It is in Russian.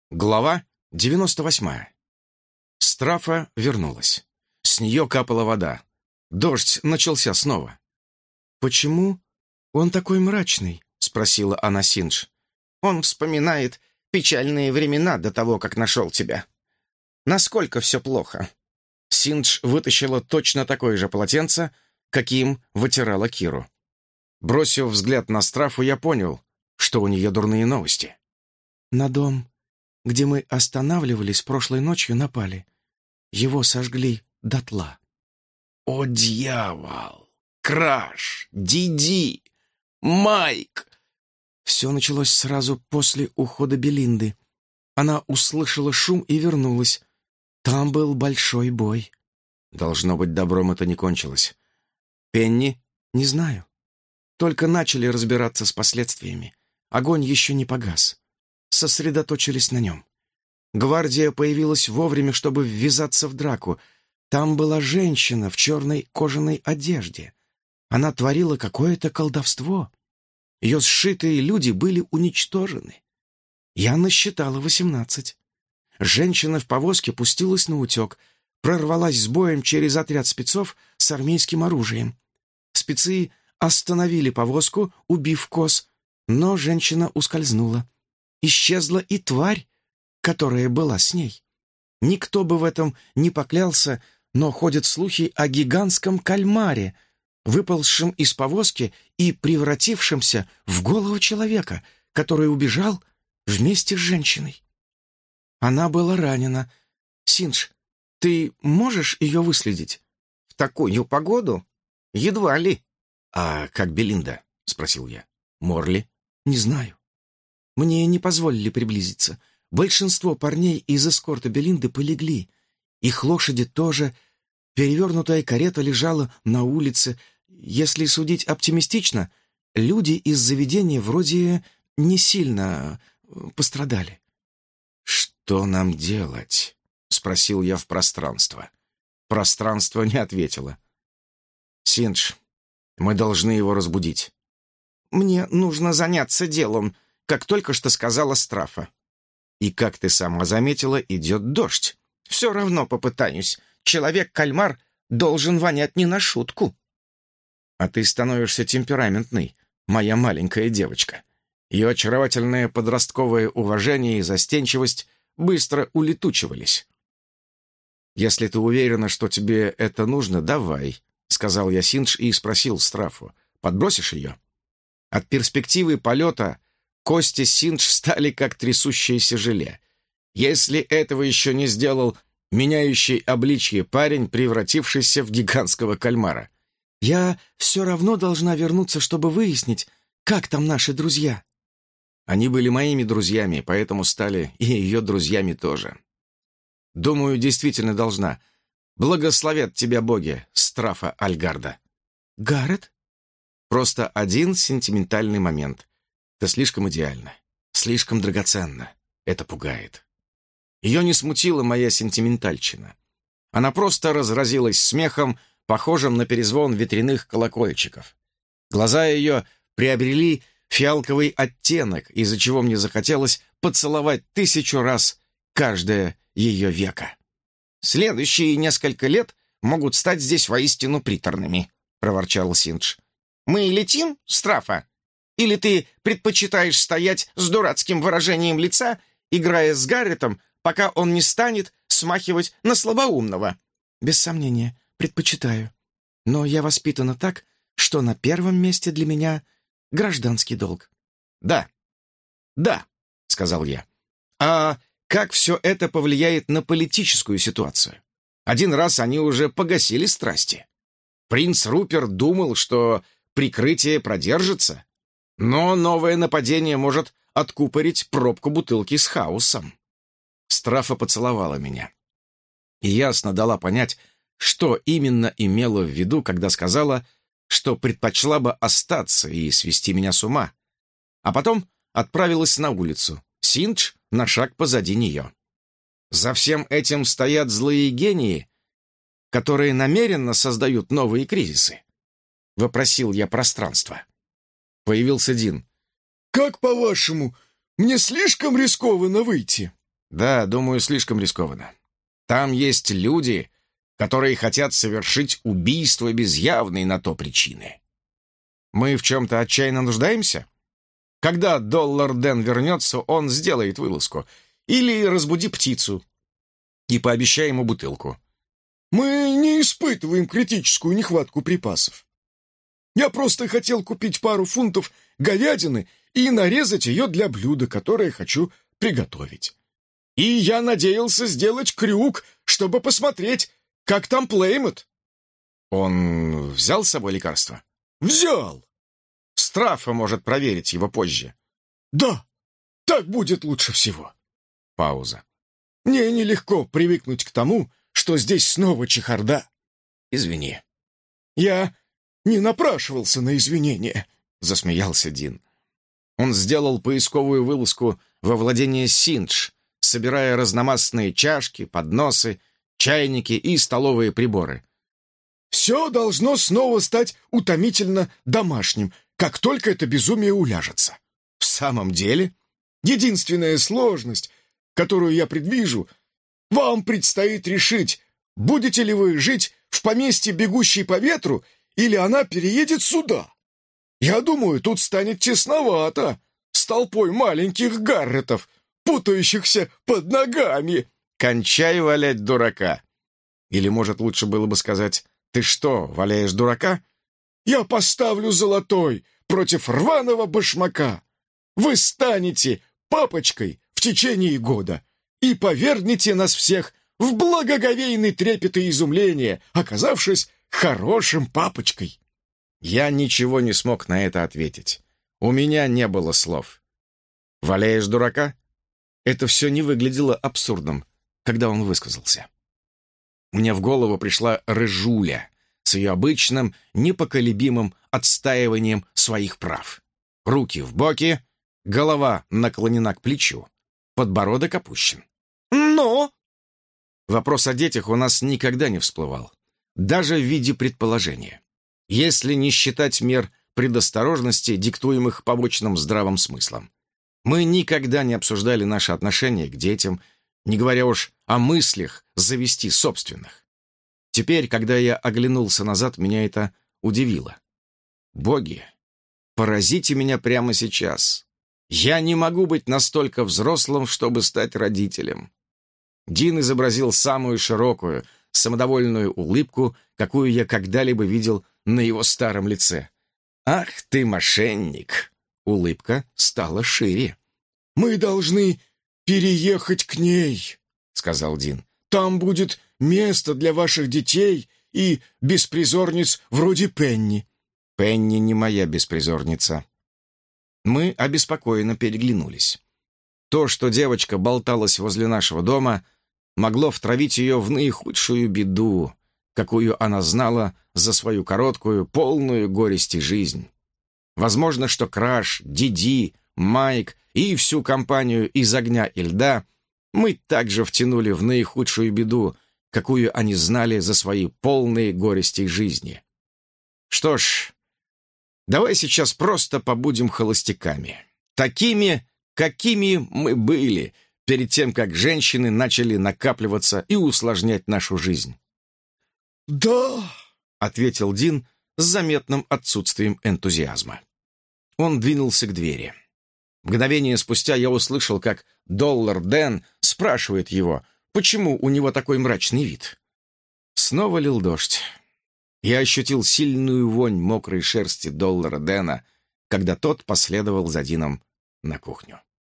Глава 98. Страфа вернулась. С нее капала вода. Дождь начался снова. «Почему он такой мрачный?» — спросила она Синдж. «Он вспоминает печальные времена до того, как нашел тебя. Насколько все плохо?» Синдж вытащила точно такое же полотенце, каким вытирала Киру. Бросив взгляд на Страфу, я понял, что у нее дурные новости. «На дом, где мы останавливались прошлой ночью, напали. Его сожгли дотла». «О, дьявол! Краш! Диди! Майк!» Все началось сразу после ухода Белинды. Она услышала шум и вернулась. Там был большой бой. Должно быть, добром это не кончилось. Пенни? Не знаю. Только начали разбираться с последствиями. Огонь еще не погас. Сосредоточились на нем. Гвардия появилась вовремя, чтобы ввязаться в драку. Там была женщина в черной кожаной одежде. Она творила какое-то колдовство. Ее сшитые люди были уничтожены. Я насчитала 18. Женщина в повозке пустилась на утек, прорвалась с боем через отряд спецов с армейским оружием. Спецы остановили повозку, убив коз, но женщина ускользнула. Исчезла и тварь, которая была с ней. Никто бы в этом не поклялся, но ходят слухи о гигантском кальмаре, выползшем из повозки и превратившемся в голову человека, который убежал вместе с женщиной. Она была ранена. Синдж, ты можешь ее выследить? «В такую погоду? Едва ли». «А как Белинда?» — спросил я. «Морли?» Не знаю. Мне не позволили приблизиться. Большинство парней из эскорта Белинды полегли. Их лошади тоже. Перевернутая карета лежала на улице. Если судить оптимистично, люди из заведения вроде не сильно пострадали. «Что нам делать?» — спросил я в пространство. Пространство не ответило. «Синдж, мы должны его разбудить». «Мне нужно заняться делом, как только что сказала Страфа». «И, как ты сама заметила, идет дождь». «Все равно попытаюсь. Человек-кальмар должен вонять не на шутку». «А ты становишься темпераментной, моя маленькая девочка». Ее очаровательное подростковое уважение и застенчивость быстро улетучивались. «Если ты уверена, что тебе это нужно, давай», — сказал я Синдж и спросил Страфу. «Подбросишь ее?» От перспективы полета кости Синдж стали как трясущееся желе. Если этого еще не сделал меняющий обличье парень, превратившийся в гигантского кальмара. «Я все равно должна вернуться, чтобы выяснить, как там наши друзья». Они были моими друзьями, поэтому стали и ее друзьями тоже. Думаю, действительно должна. Благословят тебя боги, Страфа Альгарда. «Гаррет?» Просто один сентиментальный момент. Ты слишком идеальна, слишком драгоценна. Это пугает. Ее не смутила моя сентиментальщина. Она просто разразилась смехом, похожим на перезвон ветряных колокольчиков. Глаза ее приобрели фиалковый оттенок, из-за чего мне захотелось поцеловать 1000 раз каждое ее веко. «Следующие несколько лет могут стать здесь воистину приторными», — проворчал Синдж. «Мы летим, Страфа? Или ты предпочитаешь стоять с дурацким выражением лица, играя с Гарретом, пока он не станет смахивать на слабоумного?» «Без сомнения, предпочитаю. Но я воспитана так, что на первом месте для меня гражданский долг». «Да, да», — сказал я. «А как все это повлияет на политическую ситуацию? Один раз они уже погасили страсти. Принц Руперт думал, что прикрытие продержится, но новое нападение может откупорить пробку бутылки с хаосом». Страфа поцеловала меня и ясно дала понять, что именно имела в виду, когда сказала, что предпочла бы остаться и свести меня с ума. А потом отправилась на улицу, Синдж на шаг позади нее. За всем этим стоят злые гении, которые намеренно создают новые кризисы. Вопросил я пространство. Появился Дин. «Как по-вашему, мне слишком рискованно выйти?» Да, думаю, слишком рискованно. Там есть люди, которые хотят совершить убийство без явной на то причины. Мы в чем-то отчаянно нуждаемся? Когда Доллар Дэн вернется, он сделает вылазку. Или разбуди птицу и пообещай ему бутылку. Мы не испытываем критическую нехватку припасов. Я просто хотел купить пару фунтов говядины и нарезать ее для блюда, которое хочу приготовить. И я надеялся сделать крюк, чтобы посмотреть, как там Плеймут. Он взял с собой лекарство? Взял. Страфа может проверить его позже. Да, так будет лучше всего. Пауза. Мне нелегко привыкнуть к тому, что здесь снова чехарда. Извини. Я не напрашивался на извинения, засмеялся Дин. Он сделал поисковую вылазку во владение Синдж, собирая разномастные чашки, подносы, чайники и столовые приборы. Все должно снова стать утомительно домашним, как только это безумие уляжется. В самом деле, единственная сложность, которую я предвижу, вам предстоит решить, будете ли вы жить в поместье, бегущей по ветру, или она переедет сюда. Я думаю, тут станет тесновато с толпой маленьких Гарретов, путающихся под ногами. Кончай валять дурака. Или, может, лучше было бы сказать, ты что, валяешь дурака? Я поставлю золотой против рваного башмака. Вы станете папочкой в течение года и повергнете нас всех в благоговейный трепет и изумление, оказавшись хорошим папочкой. Я ничего не смог на это ответить. У меня не было слов. «Валяешь дурака?» Это все не выглядело абсурдным, когда он высказался. Мне в голову пришла Рыжуля с ее обычным, непоколебимым отстаиванием своих прав. Руки в боки, голова наклонена к плечу, подбородок опущен. «Но!» Вопрос о детях у нас никогда не всплывал, даже в виде предположения, если не считать мер предосторожности, диктуемых побочным здравым смыслом. Мы никогда не обсуждали наши отношения к детям, не говоря уж о мыслях завести собственных. Теперь, когда я оглянулся назад, меня это удивило. Боги, поразите меня прямо сейчас. Я не могу быть настолько взрослым, чтобы стать родителем. Дин изобразил самую широкую, самодовольную улыбку, какую я когда-либо видел на его старом лице. «Ах ты, мошенник!» Улыбка стала шире. «Мы должны переехать к ней», — сказал Дин. «Там будет место для ваших детей и беспризорниц вроде Пенни». «Пенни не моя беспризорница». Мы обеспокоенно переглянулись. То, что девочка болталась возле нашего дома, могло втравить ее в наихудшую беду, какую она знала за свою короткую, полную горести жизнь. Возможно, что Краш, Диди, Майк и всю компанию из огня и льда мы также втянули в наихудшую беду, какую они знали за свои полные горестей жизни. Что ж, давай сейчас просто побудем холостяками. Такими, какими мы были, перед тем, как женщины начали накапливаться и усложнять нашу жизнь. «Да», — ответил Дин с заметным отсутствием энтузиазма. Он двинулся к двери. Мгновение спустя я услышал, как Доллар Дэн спрашивает его, почему у него такой мрачный вид. Снова лил дождь. Я ощутил сильную вонь мокрой шерсти Доллара Дэна, когда тот последовал за Дином на кухню.